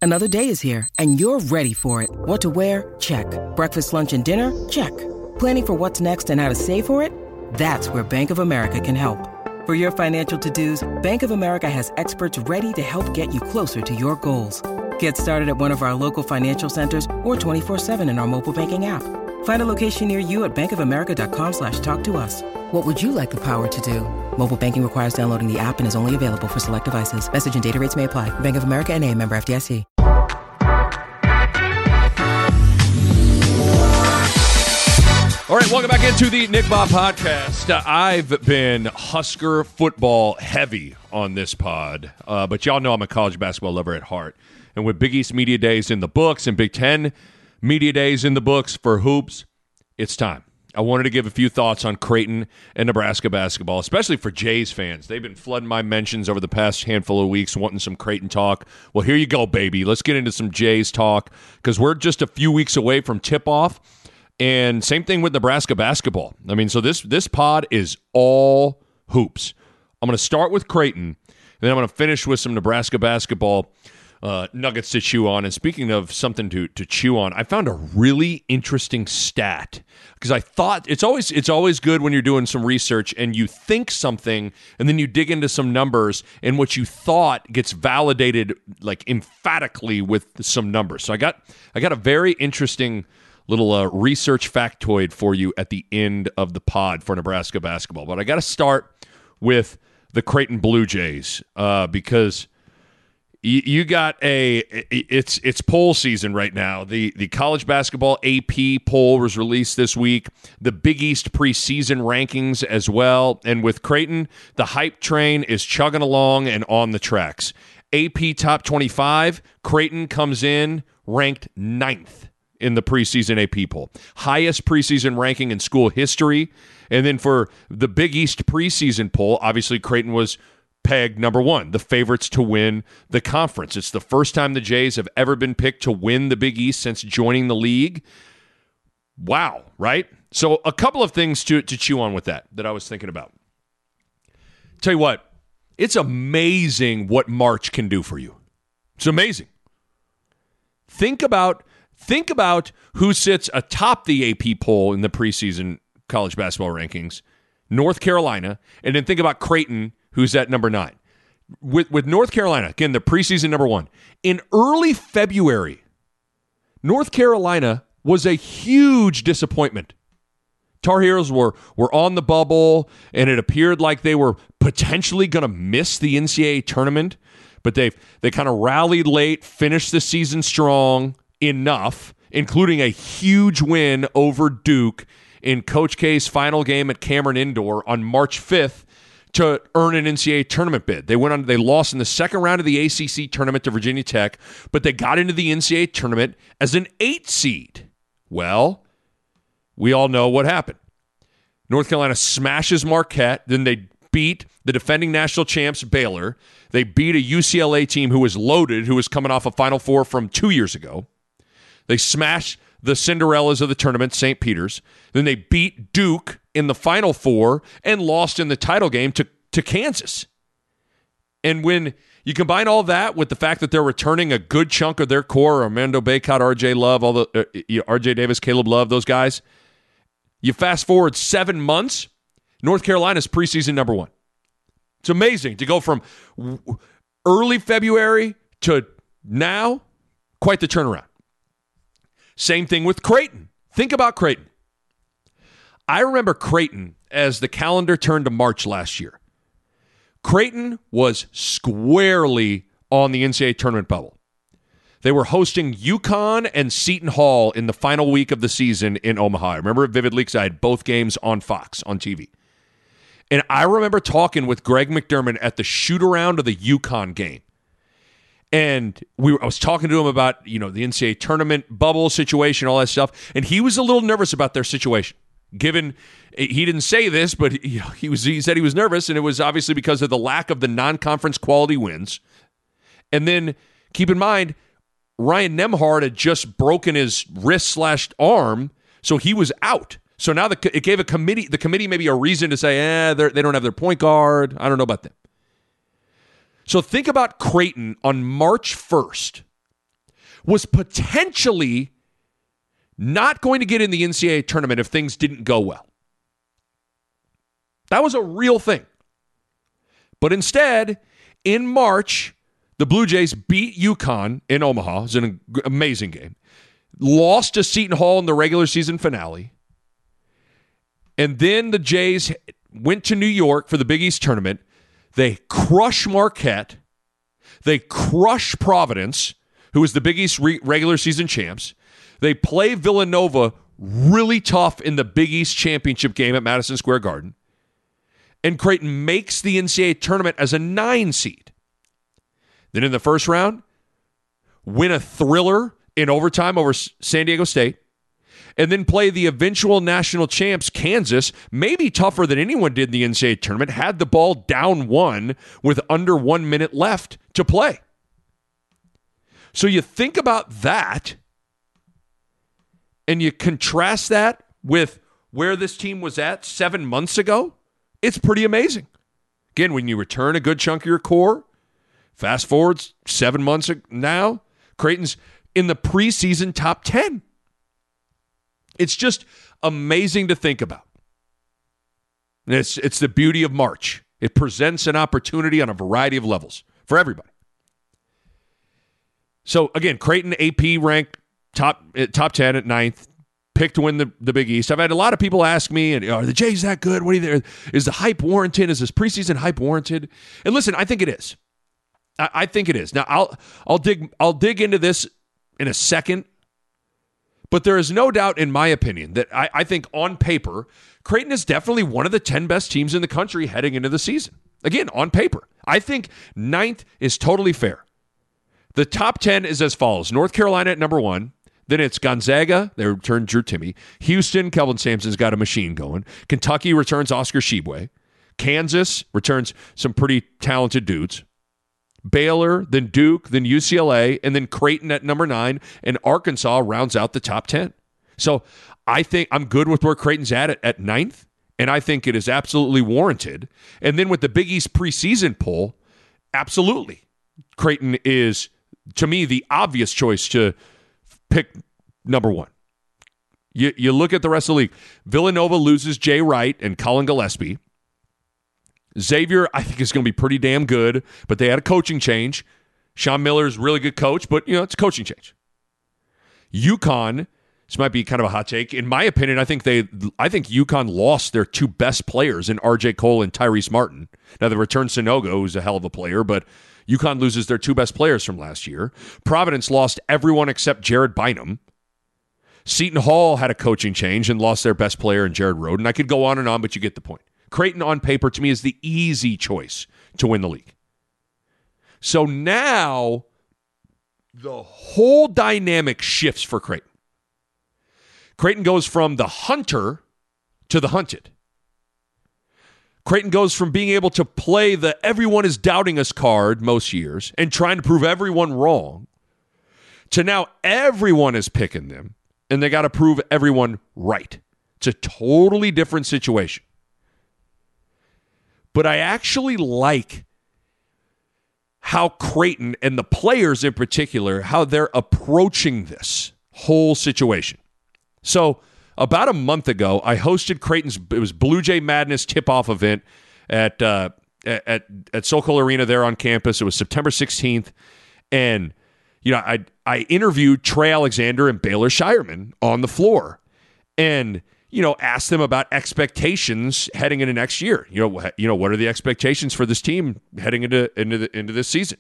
Another day is here, and you're ready for it. What to wear? Check. Breakfast, lunch, and dinner? Check. Planning for what's next and how to save for it? That's where Bank of America can help. For your financial to-dos, Bank of America has experts ready to help get you closer to your goals. Get started at one of our local financial centers or 24/7 in our mobile banking app. Find a location near you at bankofamerica.com/talktous. What would you like the power to do? Mobile banking requires downloading the app and is only available for select devices. Message and data rates may apply. Bank of America N.A., member FDIC. All right, welcome back into the Nick Bob podcast. I've been Husker football heavy on this pod, but y'all know I'm a college basketball lover at heart. And with Big East Media Days in the books and Big Ten Media Days in the books for hoops, it's time. I wanted to give a few thoughts on Creighton and Nebraska basketball, especially for Jays fans. They've been flooding my mentions over the past handful of weeks wanting some Creighton talk. Well, here you go, baby. Let's get into some Jays talk because we're just a few weeks away from tip-off. And same thing with Nebraska basketball. I mean, so this pod is all hoops. I'm going to start with Creighton, and then I'm going to finish with some Nebraska basketball nuggets to chew on. And speaking of something to chew on, I found a really interesting stat because I thought it's always good when you're doing some research and you think something and then you dig into some numbers and what you thought gets validated like emphatically with some numbers. So I got a very interesting little research factoid for you at the end of the pod for Nebraska basketball. But I got to start with the Creighton Blue Jays because you got it's poll season right now. The college basketball AP poll was released this week. The Big East preseason rankings as well. And with Creighton, the hype train is chugging along and on the tracks. AP top 25, Creighton comes in ranked 9th in the preseason AP poll. Highest preseason ranking in school history. And then for the Big East preseason poll, obviously Creighton was pegged number 1, the favorites to win the conference. It's the first time the Jays have ever been picked to win the Big East since joining the league. Wow, right? So a couple of things to chew on with that I was thinking about. Tell you what, it's amazing what March can do for you. It's amazing. Think about who sits atop the AP poll in the preseason college basketball rankings, North Carolina, and then think about Creighton, who's at number 9. With North Carolina, again, the preseason number 1. In early February, North Carolina was a huge disappointment. Tar Heels were on the bubble, and it appeared like they were potentially going to miss the NCAA tournament, but they kind of rallied late, finished the season strong enough, including a huge win over Duke in Coach K's final game at Cameron Indoor on March 5th to earn an NCAA tournament bid. They lost in the second round of the ACC tournament to Virginia Tech, but they got into the NCAA tournament as an 8 seed. Well, we all know what happened. North Carolina smashes Marquette, then they beat the defending national champs Baylor. They beat a UCLA team who was loaded, who was coming off a Final Four from 2 years ago. They smashed the Cinderellas of the tournament, St. Peter's. Then they beat Duke in the Final Four and lost in the title game to Kansas. And when you combine all that with the fact that they're returning a good chunk of their core, Armando Bacot, RJ Love, RJ Davis, Caleb Love, those guys, you fast forward 7 months, North Carolina's preseason number 1. It's amazing to go from early February to now, quite the turnaround. Same thing with Creighton. Think about Creighton. I remember Creighton as the calendar turned to March last year. Creighton was squarely on the NCAA tournament bubble. They were hosting UConn and Seton Hall in the final week of the season in Omaha. I remember it vividly because I had both games on Fox, on TV. And I remember talking with Greg McDermott at the shoot-around of the UConn game. And I was talking to him about, the NCAA tournament bubble situation, all that stuff. And he was a little nervous about their situation. Given, he didn't say this, but he said he was nervous, and it was obviously because of the lack of the non-conference quality wins. And then, keep in mind, Ryan Nembhard had just broken his wrist/arm, so he was out. So now it gave the committee maybe a reason to say, they don't have their point guard. I don't know about them. So think about Creighton on March 1st, was potentially not going to get in the NCAA tournament if things didn't go well. That was a real thing. But instead, in March, the Blue Jays beat UConn in Omaha. It was an amazing game. Lost to Seton Hall in the regular season finale. And then the Jays went to New York for the Big East tournament. They crush Marquette. They crush Providence, who was the Big East regular season champs. They play Villanova really tough in the Big East championship game at Madison Square Garden. And Creighton makes the NCAA tournament as a 9 seed. Then in the first round, win a thriller in overtime over San Diego State. And then play the eventual national champs, Kansas, maybe tougher than anyone did in the NCAA tournament, had the ball down 1 with under 1 minute left to play. So you think about that, and you contrast that with where this team was at 7 months ago, it's pretty amazing. Again, when you return a good chunk of your core, fast forward 7 months now, Creighton's in the preseason top 10. It's just amazing to think about. And it's the beauty of March. It presents an opportunity on a variety of levels for everybody. So, again, Creighton AP ranked top 10 at 9th, picked to win the Big East. I've had a lot of people ask me, are the Jays that good? What are you, is the hype warranted? Is this preseason hype warranted? And listen, I think it is. I think it is. Now, I'll dig into this in a second. But there is no doubt, in my opinion, that I think on paper, Creighton is definitely one of the 10 best teams in the country heading into the season. Again, on paper. I think 9th is totally fair. The top 10 is as follows. North Carolina at number 1. Then it's Gonzaga. They return Drew Timme. Houston, Kelvin Sampson's got a machine going. Kentucky returns Oscar Tshiebwe. Kansas returns some pretty talented dudes. Baylor, then Duke, then UCLA, and then Creighton at number 9, and Arkansas rounds out the top 10. So I think I'm good with where Creighton's at 9th, and I think it is absolutely warranted. And then with the Big East preseason poll, absolutely. Creighton is, to me, the obvious choice to pick number 1. You look at the rest of the league. Villanova loses Jay Wright and Colin Gillespie. Xavier, I think, is going to be pretty damn good, but they had a coaching change. Sean Miller's a really good coach, but, it's a coaching change. UConn, this might be kind of a hot take. In my opinion, I think UConn lost their 2 best players in RJ Cole and Tyrese Martin. Now, they returned Sinogo, who's a hell of a player, but UConn loses their 2 best players from last year. Providence lost everyone except Jared Bynum. Seton Hall had a coaching change and lost their best player in Jared Rhoden. I could go on and on, but you get the point. Creighton on paper, to me, is the easy choice to win the league. So now the whole dynamic shifts for Creighton. Creighton goes from the hunter to the hunted. Creighton goes from being able to play the everyone is doubting us card most years and trying to prove everyone wrong to now everyone is picking them and they got to prove everyone right. It's a totally different situation. But I actually like how Creighton and the players in particular, how they're approaching this whole situation. So about a month ago, I hosted Creighton's, it was Blue Jay Madness tip-off event at Sokol Arena there on campus. It was September 16th. And, I interviewed Trey Alexander and Baylor Shireman on the floor. And ask them about expectations heading into next year. What are the expectations for this team heading into this season?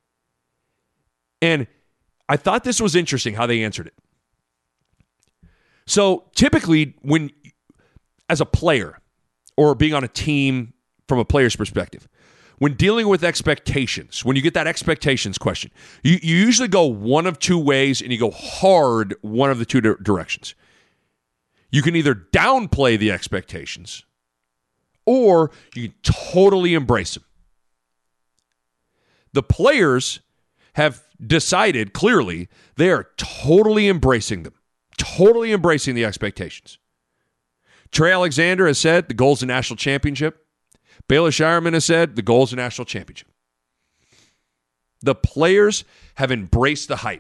And I thought this was interesting how they answered it. So typically, when as a player or being on a team from a player's perspective, when dealing with expectations, when you get that expectations question, you usually go one of 2 ways, and you go hard one of the 2 directions. You can either downplay the expectations or you can totally embrace them. The players have decided clearly they are totally embracing them, totally embracing the expectations. Trey Alexander has said the goal is a national championship. Baylor Shireman has said the goal is a national championship. The players have embraced the hype.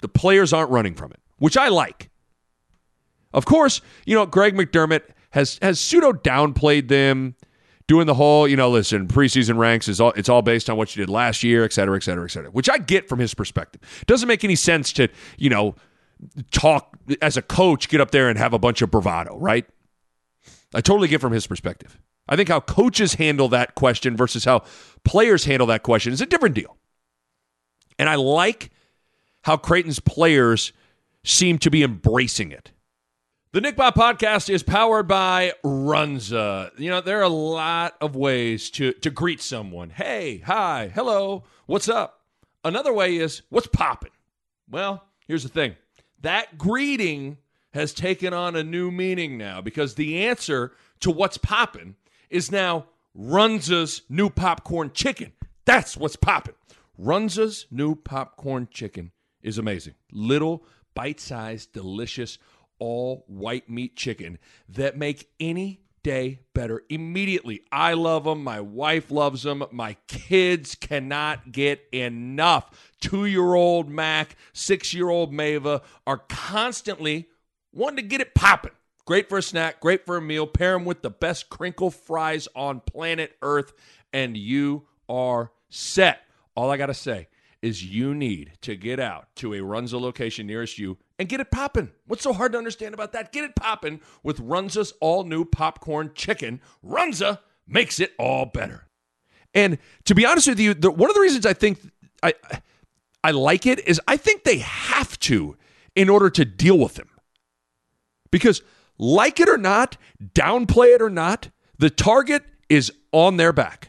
The players aren't running from it, which I like. Of course, Greg McDermott has pseudo downplayed them, doing the whole, listen, preseason ranks it's all based on what you did last year, et cetera, et cetera, et cetera, which I get from his perspective. Doesn't make any sense to, talk as a coach, get up there and have a bunch of bravado, right? I totally get from his perspective. I think how coaches handle that question versus how players handle that question is a different deal. And I like how Creighton's players seem to be embracing it. The Nick Bob Podcast is powered by Runza. There are a lot of ways to greet someone. Hey, hi, hello, what's up? Another way is, what's poppin'? Well, here's the thing. That greeting has taken on a new meaning now because the answer to what's poppin' is now Runza's new popcorn chicken. That's what's poppin'. Runza's new popcorn chicken is amazing. Little, bite-sized, delicious, all white meat chicken that make any day better immediately. I love them. My wife loves them. My kids cannot get enough. 2-year-old Mac, 6-year-old Mava are constantly wanting to get it popping. Great for a snack, great for a meal. Pair them with the best crinkle fries on planet Earth, and you are set. All I got to say is you need to get out to a Runza location nearest you and get it popping. What's so hard to understand about that? Get it popping with Runza's all-new popcorn chicken. Runza makes it all better. And to be honest with you, one of the reasons I think I like it is I think they have to in order to deal with him. Because like it or not, downplay it or not, the target is on their back.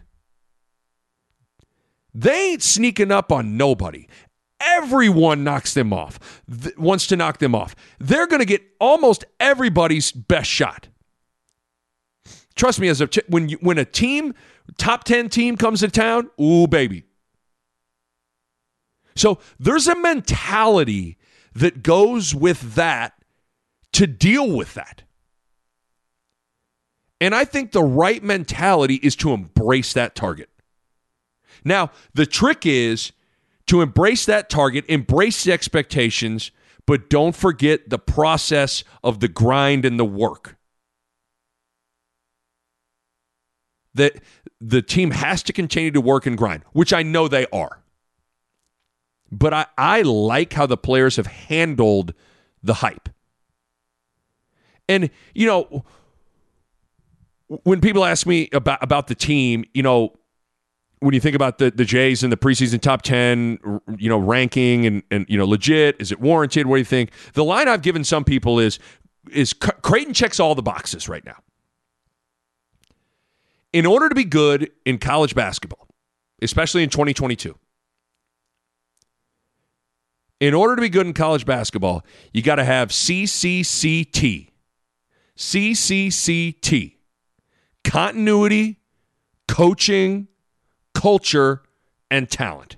They ain't sneaking up on nobody. Everyone knocks them off, wants to knock them off. They're going to get almost everybody's best shot. Trust me, when a team, top 10 team comes to town, ooh, baby. So there's a mentality that goes with that to deal with that. And I think the right mentality is to embrace that target. Now, the trick is to embrace that target, embrace the expectations, but don't forget the process of the grind and the work. That the team has to continue to work and grind, which I know they are. But I like how the players have handled the hype. And, when people ask me about the team, when you think about the Jays in the preseason top 10, ranking and legit, is it warranted? What do you think? The line I've given some people is Creighton checks all the boxes right now. In order to be good in college basketball, especially in 2022, in order to be good in college basketball, you got to have CCCT. CCCT. Continuity, coaching, culture, and talent.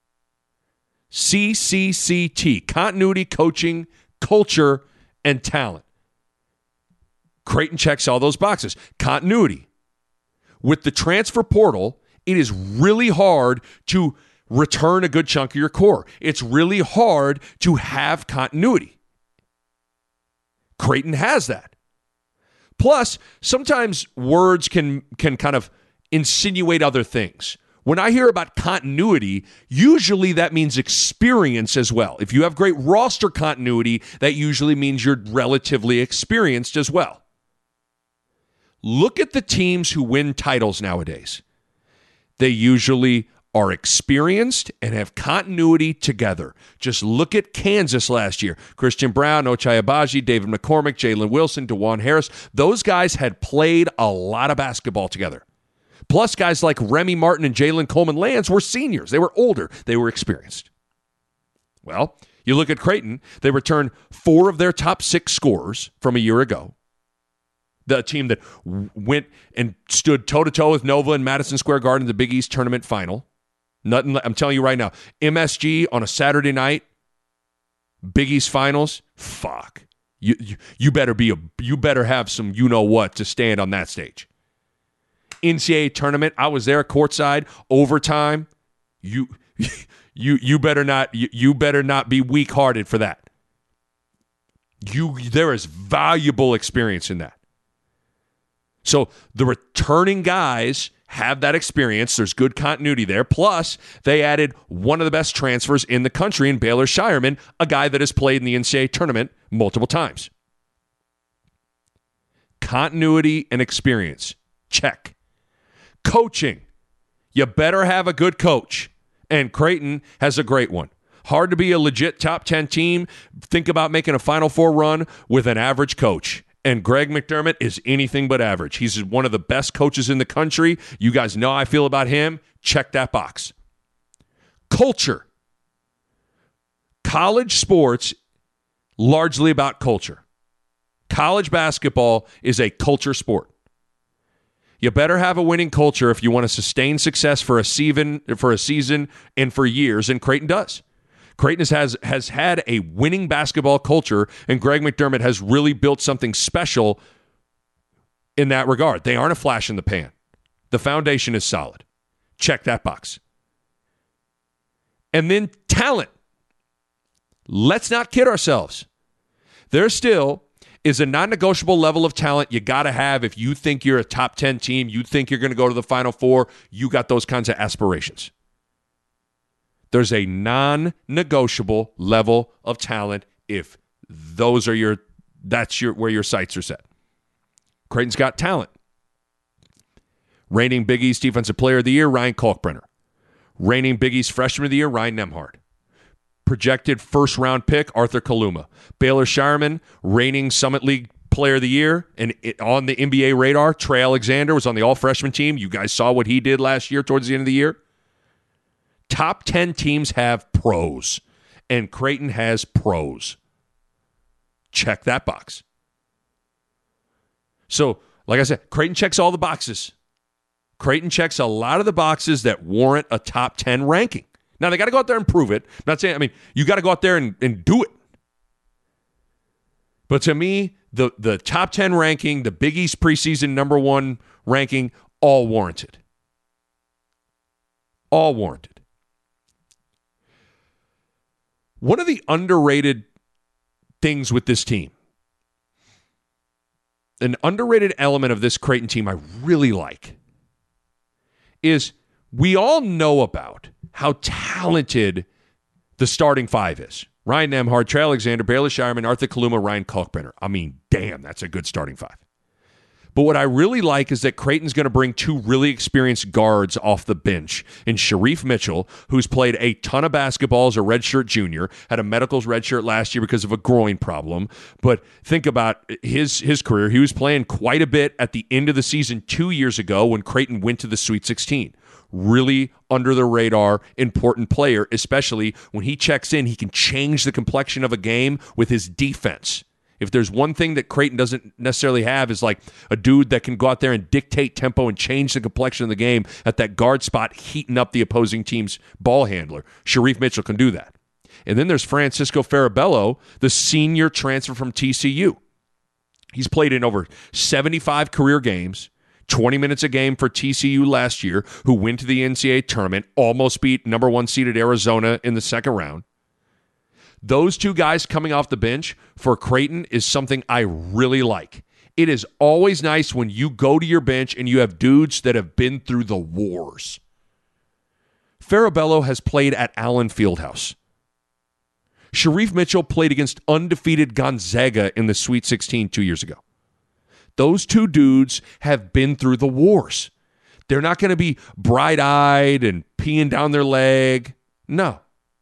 CCCT. Continuity, coaching, culture, and talent. Creighton checks all those boxes. Continuity. With the transfer portal, it is really hard to return a good chunk of your core. It's really hard to have continuity. Creighton has that. Plus, sometimes words can kind of insinuate other things. When I hear about continuity, usually that means experience as well. If you have great roster continuity, that usually means you're relatively experienced as well. Look at the teams who win titles nowadays. They usually are experienced and have continuity together. Just look at Kansas last year. Christian Braun, Ochai Agbaji, David McCormick, Jalen Wilson, DeJuan Harris. Those guys had played a lot of basketball together. Plus, guys like Remy Martin and Jalen Coleman-Lands were seniors. They were older. They were experienced. Well, you look at Creighton. They returned 4 of their top 6 scorers from a year ago. The team that went and stood toe-to-toe with Nova in Madison Square Garden in the Big East tournament final. Nothing. I'm telling you right now, MSG on a Saturday night, Big East finals. Fuck, you better have some what to stand on that stage. NCAA tournament, I was there courtside, overtime. You You better not be weak-hearted for that. There is valuable experience in that. So the returning guys have that experience. There's good continuity there. Plus, they added one of the best transfers in the country in Baylor Shireman, a guy that has played in the NCAA tournament multiple times. Continuity and experience. Check. Coaching. You better have a good coach. And Creighton has a great one. Hard to be a legit top 10 team. Think about making a Final Four run with an average coach. And Greg McDermott is anything but average. He's one of the best coaches in the country. You guys know how I feel about him. Check that box. Culture. College sports, largely about culture. College basketball is a culture sport. You better have a winning culture if you want to sustain success for a season and for years, and Creighton does. Creighton has had a winning basketball culture, and Greg McDermott has really built something special in that regard. They aren't a flash in the pan. The foundation is solid. Check that box. And then talent. Let's not kid ourselves. There still is a non-negotiable level of talent you got to have if you think you're a top 10 team, you think you're going to go to the Final Four, you got those kinds of aspirations. There's a non-negotiable level of talent if those are where your sights are set. Creighton's got talent. Reigning Big East Defensive Player of the Year, Ryan Kalkbrenner. Reigning Big East Freshman of the Year, Ryan Nembhard. Projected first-round pick, Arthur Kaluma. Baylor Shireman, reigning Summit League Player of the Year, and on the NBA radar, Trey Alexander was on the all-freshman team. You guys saw what he did last year towards the end of the year. Top 10 teams have pros, and Creighton has pros. Check that box. So, like I said, Creighton checks all the boxes. Creighton checks a lot of the boxes that warrant a top 10 ranking. Now, they got to go out there and prove it. I'm not saying, you got to go out there and do it. But to me, the top 10 ranking, the Big East preseason number 1 ranking, all warranted. All warranted. One of the underrated things with this team, an underrated element of this Creighton team I really like, is we all know about how talented the starting five is. Ryan Nembhard, Trey Alexander, Baylor Shireman, Arthur Kaluma, Ryan Kalkbrenner. Damn, that's a good starting five. But what I really like is that Creighton's going to bring 2 really experienced guards off the bench in Sharif Mitchell, who's played a ton of basketball as a redshirt junior, had a medicals redshirt last year because of a groin problem. But think about his career. He was playing quite a bit at the end of the season 2 years ago when Creighton went to the Sweet 16. Really under the radar, important player, especially when he checks in, he can change the complexion of a game with his defense. If there's one thing that Creighton doesn't necessarily have is like a dude that can go out there and dictate tempo and change the complexion of the game at that guard spot, heating up the opposing team's ball handler. Sharif Mitchell can do that. And then there's Francisco Farabello, the senior transfer from TCU. He's played in over 75 career games, 20 minutes a game for TCU last year, who went to the NCAA tournament, almost beat number 1 seeded Arizona in the second round. Those 2 guys coming off the bench for Creighton is something I really like. It is always nice when you go to your bench and you have dudes that have been through the wars. Farabello has played at Allen Fieldhouse. Sharif Mitchell played against undefeated Gonzaga in the Sweet 16 2 years ago. Those 2 dudes have been through the wars. They're not going to be bright-eyed and peeing down their leg. No.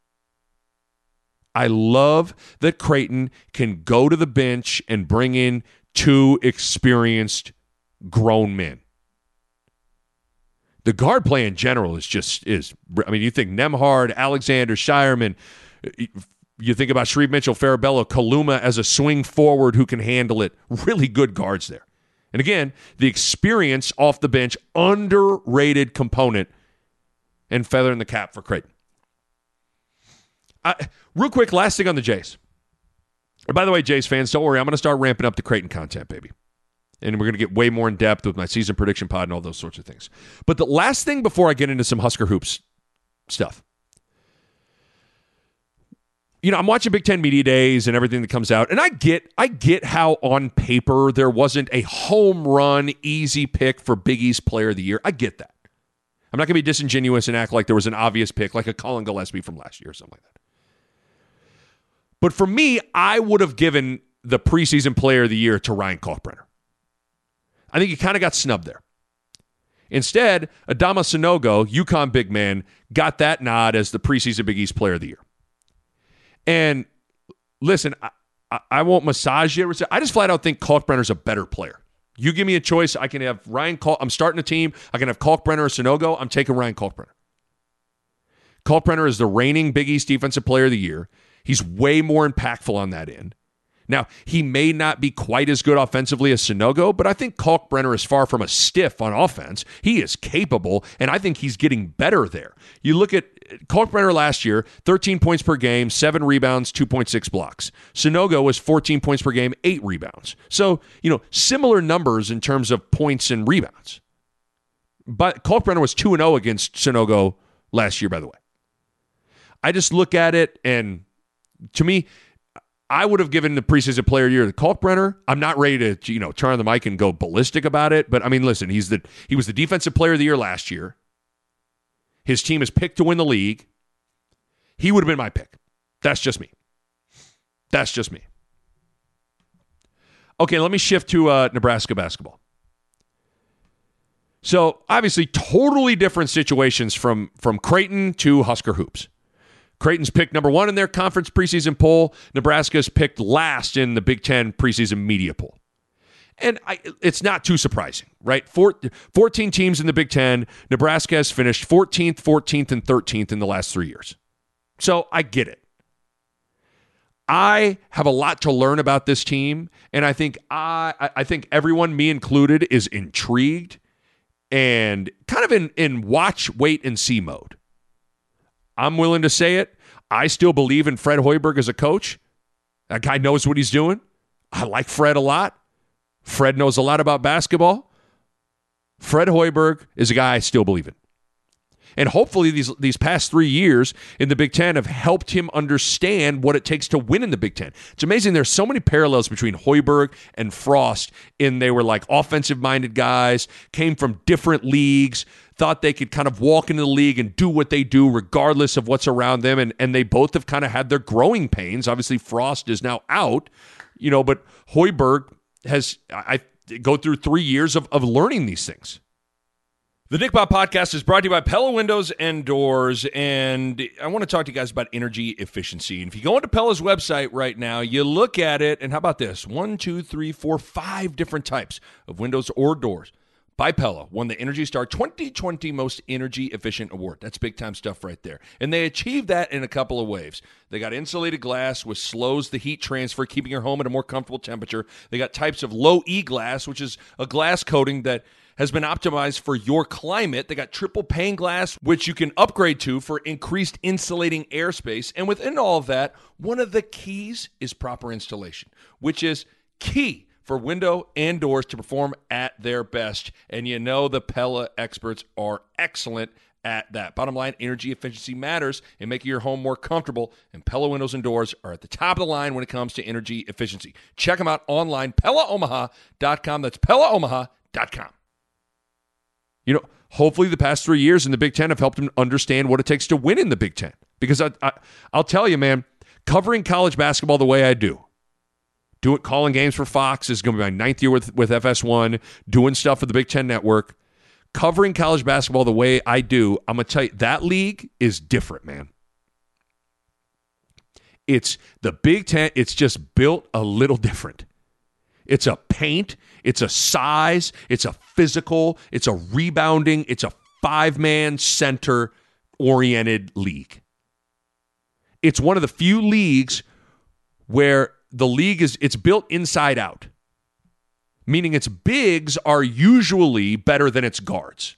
I love that Creighton can go to the bench and bring in 2 experienced grown men. The guard play in general is you think Nembhard, Alexander, Shireman, you think about Sharif Mitchell, Farabello, Kaluma as a swing forward who can handle it. Really good guards there. And again, the experience off the bench, underrated component and feather in the cap for Creighton. Real quick, last thing on the Jays. And by the way, Jays fans, don't worry. I'm going to start ramping up the Creighton content, baby. And we're going to get way more in depth with my season prediction pod and all those sorts of things. But the last thing before I get into some Husker Hoops stuff. I'm watching Big Ten Media Days and everything that comes out, and I get how on paper there wasn't a home run, easy pick for Big East Player of the Year. I get that. I'm not going to be disingenuous and act like there was an obvious pick, like a Colin Gillespie from last year or something like that. But for me, I would have given the preseason Player of the Year to Ryan Kalkbrenner. I think he kind of got snubbed there. Instead, Adama Sanogo, UConn big man, got that nod as the preseason Big East Player of the Year. And listen, I won't massage you. I just flat out think Kalkbrenner's a better player. You give me a choice. I can have I'm starting a team. I can have Kalkbrenner or Sanogo. I'm taking Ryan Kalkbrenner. Kalkbrenner is the reigning Big East Defensive Player of the Year. He's way more impactful on that end. Now, he may not be quite as good offensively as Sanogo, but I think Kalkbrenner is far from a stiff on offense. He is capable, and I think he's getting better there. You look at Kalkbrenner last year, 13 points per game, 7 rebounds, 2.6 blocks. Sanogo was 14 points per game, 8 rebounds. So, similar numbers in terms of points and rebounds. But Kalkbrenner was 2-0 against Sanogo last year, by the way. I just look at it, and to me, I would have given the preseason Player of the Year to Kalkbrenner. I'm not ready to, turn on the mic and go ballistic about it. But I mean, listen, he was the Defensive Player of the Year last year. His team is picked to win the league. He would have been my pick. That's just me. Okay, let me shift to Nebraska basketball. So obviously, totally different situations from Creighton to Husker hoops. Creighton's picked number 1 in their conference preseason poll. Nebraska's picked last in the Big Ten preseason media poll. And it's not too surprising, right? 14 teams in the Big Ten. Nebraska has finished 14th, 14th, and 13th in the last 3 years. So I get it. I have a lot to learn about this team, and I think everyone, me included, is intrigued and kind of in watch, wait, and see mode. I'm willing to say it. I still believe in Fred Hoiberg as a coach. That guy knows what he's doing. I like Fred a lot. Fred knows a lot about basketball. Fred Hoiberg is a guy I still believe in. And hopefully these past 3 years in the Big Ten have helped him understand what it takes to win in the Big Ten. It's amazing. There's so many parallels between Hoiberg and Frost they were like offensive-minded guys, came from different leagues, thought they could kind of walk into the league and do what they do regardless of what's around them. And they both have kind of had their growing pains. Obviously, Frost is now out, but Hoiberg has go through 3 years of learning these things. The Nick Bob Podcast is brought to you by Pella Windows and Doors, and I want to talk to you guys about energy efficiency. And if you go into Pella's website right now, you look at it, and how about this? 1, 2, 3, 4, 5 different types of windows or doors by Pella won the Energy Star 2020 Most Energy Efficient Award. That's big-time stuff right there. And they achieved that in a couple of ways. They got insulated glass, which slows the heat transfer, keeping your home at a more comfortable temperature. They got types of low-E glass, which is a glass coating that has been optimized for your climate. They got triple pane glass, which you can upgrade to for increased insulating airspace. And within all of that, one of the keys is proper installation, which is key for window and doors to perform at their best. And the Pella experts are excellent at that. Bottom line, energy efficiency matters in making your home more comfortable, and Pella windows and doors are at the top of the line when it comes to energy efficiency. Check them out online, PellaOmaha.com. That's PellaOmaha.com. Hopefully the past 3 years in the Big Ten have helped him understand what it takes to win in the Big Ten. Because I'll tell you, man, covering college basketball the way I do, calling games for Fox is going to be my 9th year with FS1, doing stuff for the Big Ten Network, covering college basketball the way I do, I'm going to tell you, that league is different, man. It's the Big Ten, it's just built a little different. It's a paint, it's a size, it's a physical, it's a rebounding, it's a 5-man center-oriented league. It's one of the few leagues where the league it's built inside out, meaning its bigs are usually better than its guards.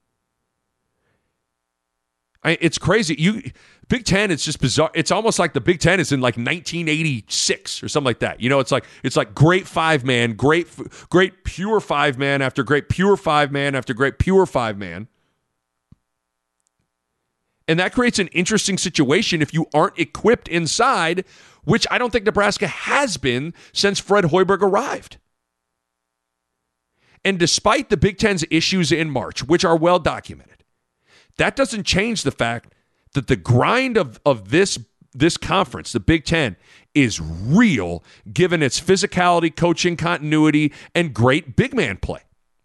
It's crazy. Big Ten, it's just bizarre. It's almost like the Big Ten is in like 1986 or something like that. It's like great 5-man, great pure 5-man after great pure 5-man after great pure 5-man. And that creates an interesting situation if you aren't equipped inside, which I don't think Nebraska has been since Fred Hoiberg arrived. And despite the Big Ten's issues in March, which are well documented, that doesn't change the fact that the grind of this conference, the Big Ten, is real given its physicality, coaching continuity, and great big man play.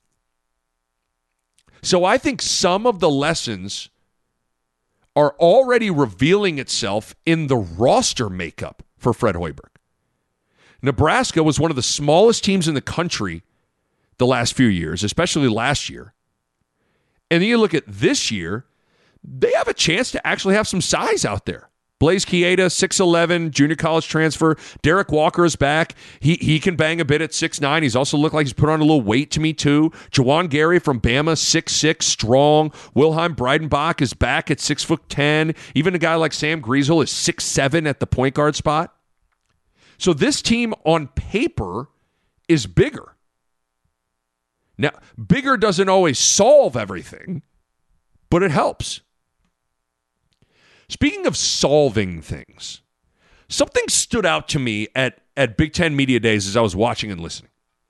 So I think some of the lessons are already revealing itself in the roster makeup for Fred Hoiberg. Nebraska was one of the smallest teams in the country the last few years, especially last year. And then you look at this year, they have a chance to actually have some size out there. Blaise Chieda, 6'11", junior college transfer. Derek Walker is back. He can bang a bit at 6'9". He's also looked like he's put on a little weight to me, too. Juwan Gary from Bama, 6'6", strong. Wilhelm Breidenbach is back at 6'10". Even a guy like Sam Griesel is 6'7" at the point guard spot. So this team on paper is bigger. Now, bigger doesn't always solve everything, but it helps. Speaking of solving things, something stood out to me at Big Ten Media Days as I was watching and listening.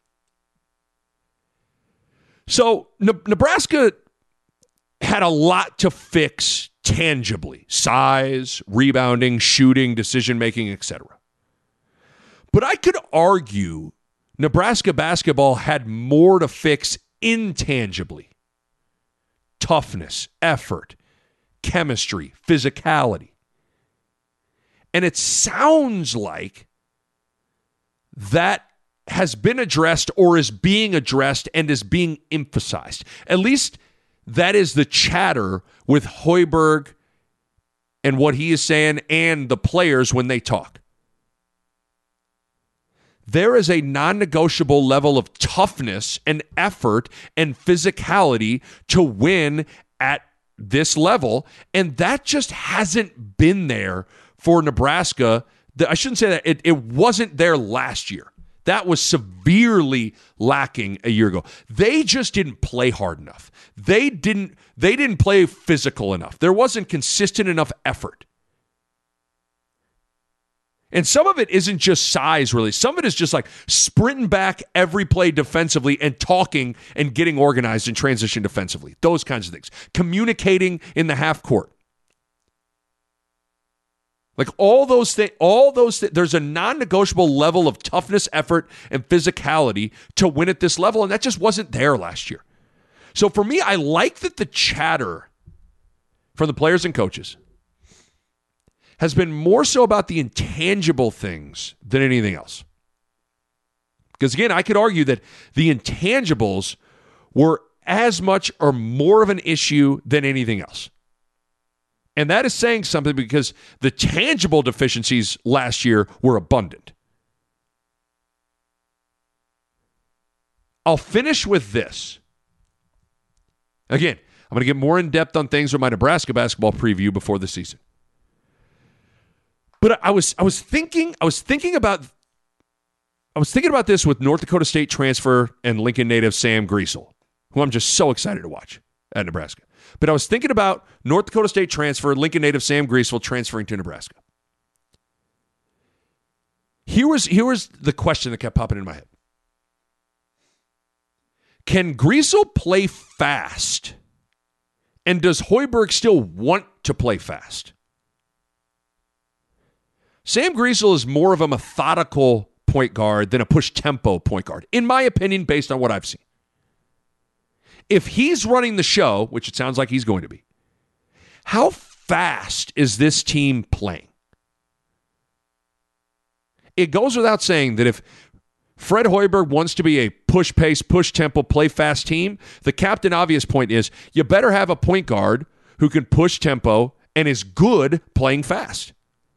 So Nebraska had a lot to fix tangibly. Size, rebounding, shooting, decision-making, etc. But I could argue Nebraska basketball had more to fix intangibly. Toughness, effort, chemistry, physicality. And it sounds like that has been addressed or is being addressed and is being emphasized. At least that is the chatter with Hoiberg and what he is saying and the players when they talk. There is a non-negotiable level of toughness and effort and physicality to win at this level, and that just hasn't been there for Nebraska. I shouldn't say that. It wasn't there last year. That was severely lacking a year ago. They just didn't play hard enough. They didn't play physical enough. There wasn't consistent enough effort. And some of it isn't just size, really. Some of it is just like sprinting back every play defensively and talking and getting organized in transition defensively. Those kinds of things. Communicating in the half court. Like all those things, there's a non-negotiable level of toughness, effort, and physicality to win at this level, and that just wasn't there last year. So for me, I like that the chatter from the players and coaches has been more so about the intangible things than anything else. Because again, I could argue that the intangibles were as much or more of an issue than anything else. And that is saying something because the tangible deficiencies last year were abundant. I'll finish with this. Again, I'm going to get more in depth on things with my Nebraska basketball preview before the season. But I was thinking about this with North Dakota State transfer and Lincoln native Sam Griesel, who I'm just so excited to watch at Nebraska. But I was thinking about North Dakota State transfer, Lincoln native Sam Griesel transferring to Nebraska. Here was the question that kept popping in my head. Can Griesel play fast? And does Hoiberg still want to play fast? Sam Griesel is more of a methodical point guard than a push-tempo point guard, in my opinion, based on what I've seen. If he's running the show, which it sounds like he's going to be, how fast is this team playing? It goes without saying that if Fred Hoiberg wants to be a push-pace, push-tempo, play-fast team, the captain obvious point is you better have a point guard who can push tempo and is good playing fast.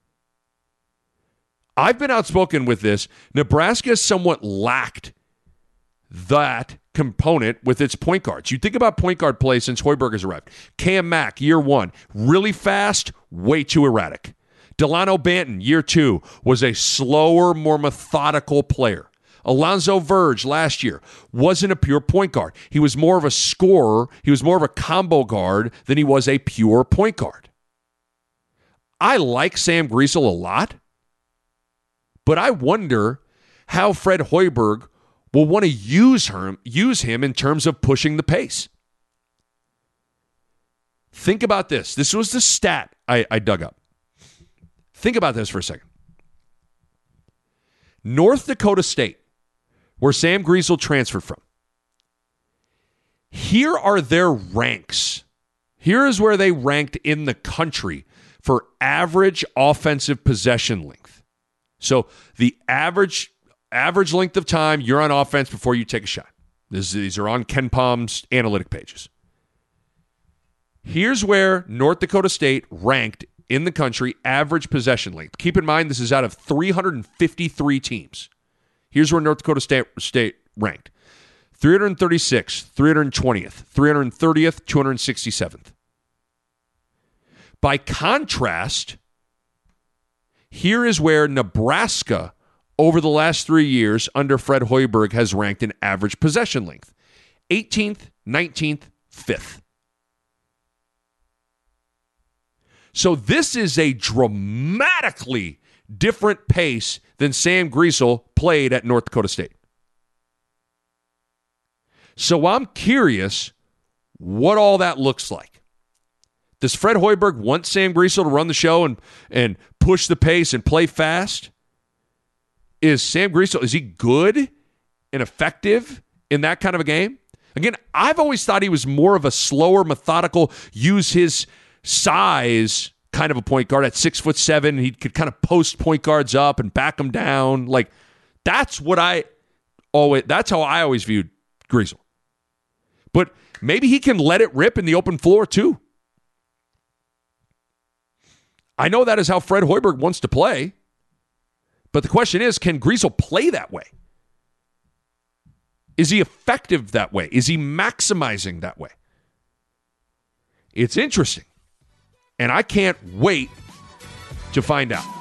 I've been outspoken with this. Nebraska somewhat lacked that component with its point guards. You think about point guard play since Hoiberg has arrived. Cam Mack, year one, really fast, way too erratic. Delano Banton, year two, was a slower, more methodical player. Alonzo Verge last year wasn't a pure point guard. He was more of a scorer. He was more of a combo guard than he was a pure point guard. I like Sam Griesel a lot, but I wonder how Fred Hoiberg will want to use him in terms of pushing the pace. Think about this. This was the stat I dug up. Think about this for a second. North Dakota State, where Sam Griesel transferred from. Here are their ranks. Here is where they ranked in the country for average offensive possession length. So the average length of time you're on offense before you take a shot. These are on Ken Palm's analytic pages. Here's where North Dakota State ranked in the country average possession length. Keep in mind, this is out of 353 teams. Here's where North Dakota State ranked. 336th, 320th, 330th, 267th. By contrast, here is where Nebraska, over the last 3 years under Fred Hoiberg, has ranked in average possession length. 18th, 19th, 5th. So this is a dramatically different pace than Sam Griesel played at North Dakota State. So I'm curious what all that looks like. Does Fred Hoiberg want Sam Griesel to run the show and push the pace and play fast? Is Sam Griesel, is he good and effective in that kind of a game? Again, I've always thought he was more of a slower, methodical, use his size kind of a point guard at 6'7". He could kind of post point guards up and back them down. Like that's how I always viewed Griesel. But maybe he can let it rip in the open floor too. I know that is how Fred Hoiberg wants to play. But the question is, can Griesel play that way? Is he effective that way? Is he maximizing that way? It's interesting. And I can't wait to find out.